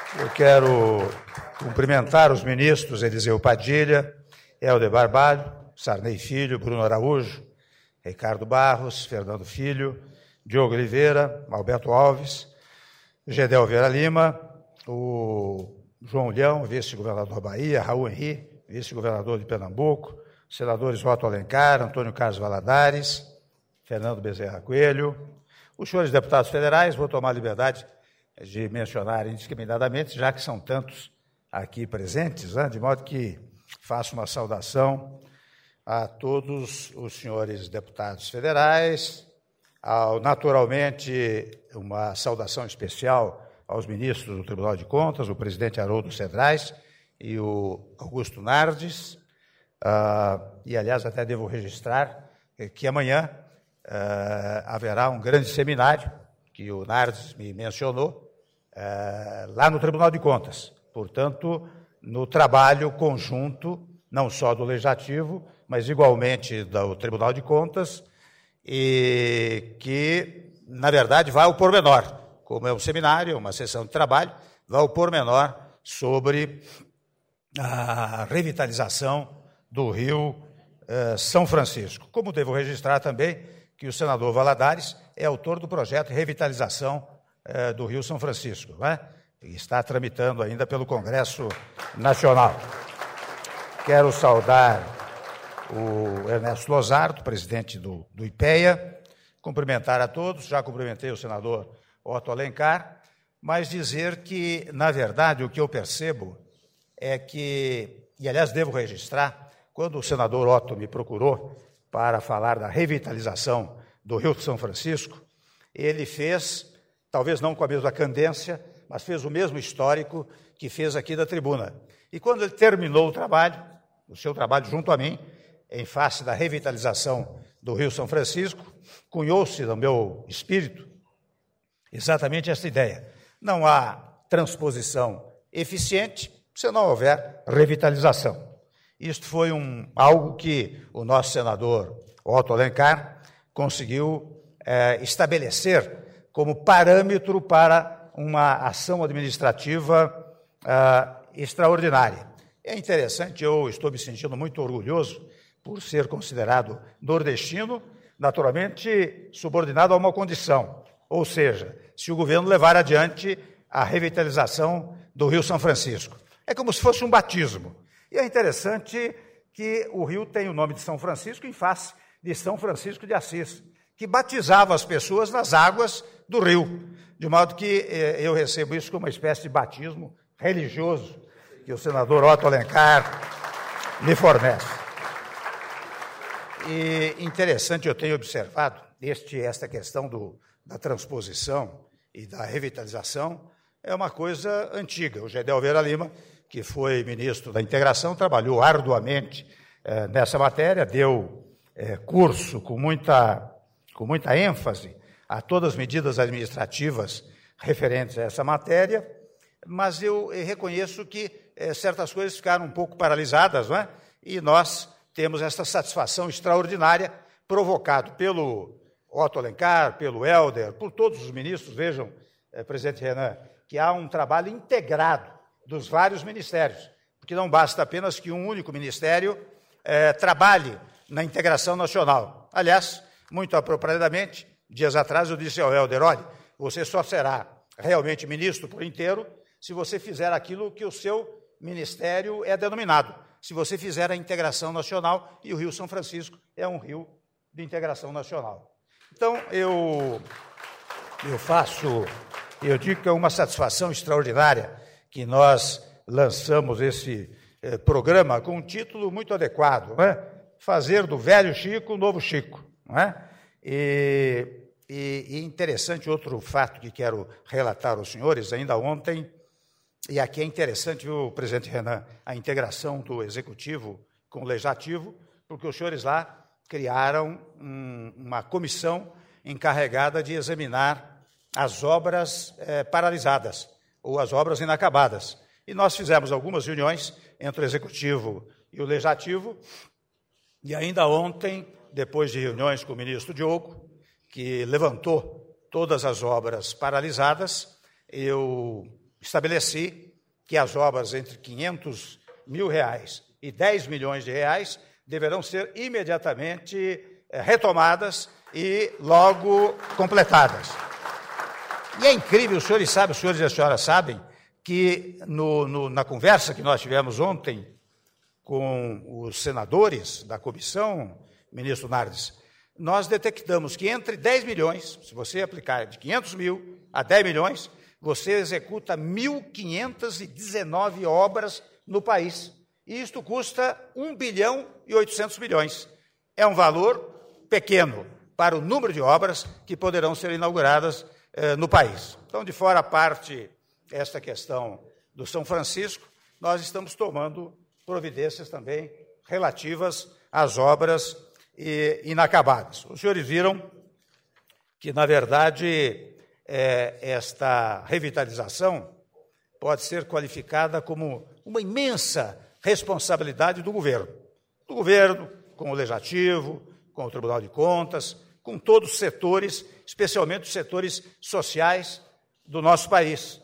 Eu quero cumprimentar os ministros Eliseu Padilha, Helder Barbalho, Sarney Filho, Bruno Araújo, Ricardo Barros, Fernando Filho, Diogo Oliveira, Alberto Alves, Gedel Vera Lima, o João Leão, vice-governador da Bahia, Raul Henri, vice-governador de Pernambuco, senadores Otto Alencar, Antônio Carlos Valadares, Fernando Bezerra Coelho, os senhores deputados federais. Vou tomar a liberdade de mencionar indiscriminadamente, já que são tantos aqui presentes, né, de modo que faço uma saudação a todos os senhores deputados federais, naturalmente uma saudação especial aos ministros do Tribunal de Contas, o presidente Haroldo Cedrais e o Augusto Nardes, e, aliás, até devo registrar que amanhã haverá um grande seminário, que o Nardes me mencionou, lá no Tribunal de Contas. Portanto, no trabalho conjunto, não só do Legislativo, mas igualmente do Tribunal de Contas, e que, na verdade, vai ao pormenor. Como é um seminário, uma sessão de trabalho, vai ao pormenor sobre a revitalização do Rio São Francisco. Como devo registrar também que o senador Valadares é autor do projeto de revitalização do Rio São Francisco, né? E está tramitando ainda pelo Congresso Nacional. Quero saudar o Ernesto Lozardo, presidente do IPEA, cumprimentar a todos, já cumprimentei o senador Otto Alencar, mas dizer que, na verdade, o que eu percebo é que, e aliás devo registrar, quando o senador Otto me procurou para falar da revitalização do Rio São Francisco, ele fez, talvez não com a mesma candência, mas fez o mesmo histórico que fez aqui da tribuna. E quando ele terminou o seu trabalho junto a mim, em face da revitalização do Rio São Francisco, cunhou-se no meu espírito exatamente essa ideia. Não há transposição eficiente se não houver revitalização. Isto foi algo que o nosso senador Otto Alencar conseguiu estabelecer como parâmetro para uma ação administrativa extraordinária. É interessante, eu estou me sentindo muito orgulhoso por ser considerado nordestino, naturalmente subordinado a uma condição, ou seja, se o governo levar adiante a revitalização do Rio São Francisco. É como se fosse um batismo. E é interessante que o rio tem o nome de São Francisco em face de São Francisco de Assis, que batizava as pessoas nas águas do rio, de modo que eu recebo isso como uma espécie de batismo religioso que o senador Otto Alencar me fornece. E interessante, eu tenho observado esta questão da transposição e da revitalização é uma coisa antiga. O Gedel Vera Lima, que foi ministro da Integração, trabalhou arduamente nessa matéria, deu curso com muita ênfase a todas as medidas administrativas referentes a essa matéria, mas eu reconheço que certas coisas ficaram um pouco paralisadas, não é? E nós temos essa satisfação extraordinária provocado pelo Otto Alencar, pelo Helder, por todos os ministros. Vejam, presidente Renan, que há um trabalho integrado dos vários ministérios, porque não basta apenas que um único ministério trabalhe na integração nacional. Aliás, muito apropriadamente, dias atrás eu disse ao Helder, olha, você só será realmente ministro por inteiro se você fizer aquilo que o seu ministério é denominado, se você fizer a integração nacional, e o Rio São Francisco é um rio de integração nacional. Então, eu digo que é uma satisfação extraordinária que nós lançamos esse programa com um título muito adequado, não é? Fazer do velho Chico o novo Chico, não é? E interessante outro fato que quero relatar aos senhores, ainda ontem, e aqui é interessante, viu, presidente Renan, a integração do Executivo com o Legislativo, porque os senhores lá criaram uma comissão encarregada de examinar as obras paralisadas, ou as obras inacabadas. E nós fizemos algumas reuniões entre o Executivo e o Legislativo, e ainda ontem, depois de reuniões com o ministro Diogo, que levantou todas as obras paralisadas, eu estabeleci que as obras entre 500 mil reais e 10 milhões de reais deverão ser imediatamente retomadas e logo completadas. E é incrível, os senhores e as senhoras sabem, que na conversa que nós tivemos ontem com os senadores da comissão, ministro Nardes, nós detectamos que entre 10 milhões, se você aplicar de 500 mil a 10 milhões, você executa 1.519 obras no país. E isto custa 1 bilhão e 800 milhões. É um valor pequeno para o número de obras que poderão ser inauguradas no país. Então, de fora a parte esta questão do São Francisco, nós estamos tomando providências também relativas às obras inacabadas. Os senhores viram que, na verdade, esta revitalização pode ser qualificada como uma imensa responsabilidade do governo com o Legislativo, com o Tribunal de Contas, com todos os setores, especialmente os setores sociais do nosso país.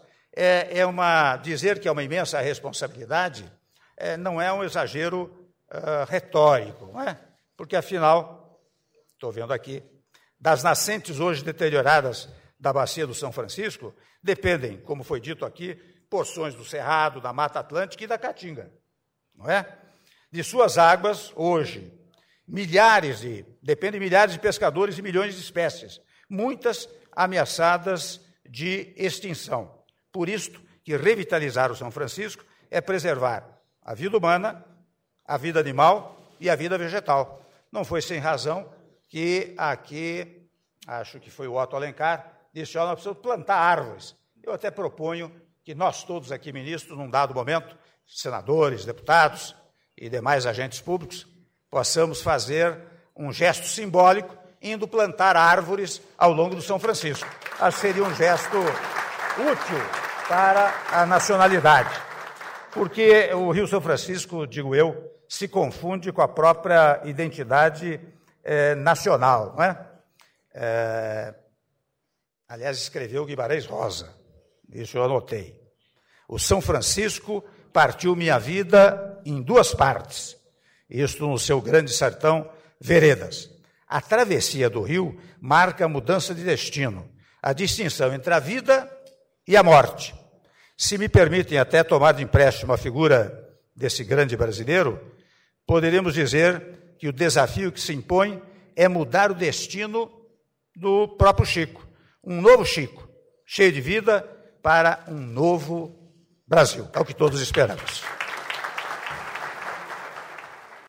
Dizer que é uma imensa responsabilidade não é um exagero retórico, não é? Porque, afinal, estou vendo aqui, das nascentes hoje deterioradas da bacia do São Francisco, dependem, como foi dito aqui, porções do Cerrado, da Mata Atlântica e da Caatinga, não é? De suas águas, hoje, dependem milhares de pescadores e milhões de espécies, muitas ameaçadas de extinção. Por isto que revitalizar o São Francisco é preservar a vida humana, a vida animal e a vida vegetal. Não foi sem razão que aqui, acho que foi o Otto Alencar, disse: nós precisamos plantar árvores. Eu até proponho que nós todos aqui, ministros, num dado momento, senadores, deputados e demais agentes públicos, possamos fazer um gesto simbólico indo plantar árvores ao longo do São Francisco. Acho que seria um gesto útil para a nacionalidade, porque o Rio São Francisco, digo eu, se confunde com a própria identidade nacional, não é? Aliás, escreveu Guimarães Rosa, isso eu anotei. O São Francisco partiu minha vida em duas partes, isto no seu grande sertão, veredas. A travessia do rio marca a mudança de destino, a distinção entre a vida e a morte. Se me permitem até tomar de empréstimo a figura desse grande brasileiro, poderíamos dizer que o desafio que se impõe é mudar o destino do próprio Chico. Um novo Chico, cheio de vida, para um novo Brasil. É o que todos esperamos.